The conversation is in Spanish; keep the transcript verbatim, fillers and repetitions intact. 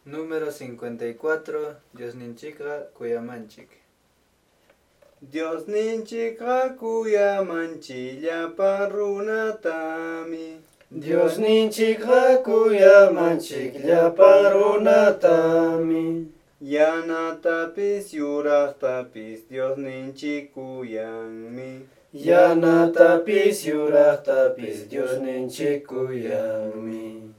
Número cincuenta y cuatro. Diosninchikqa kuyamanchik. Diosninchikqa kuyamanchik llapan runatami. Diosninchikqa kuyamanchik llapan runatami. Yanatapis yuraqtapis Diosninchik kuyanmi. Yanatapis yuraqtapis Diosninchik kuyanmi.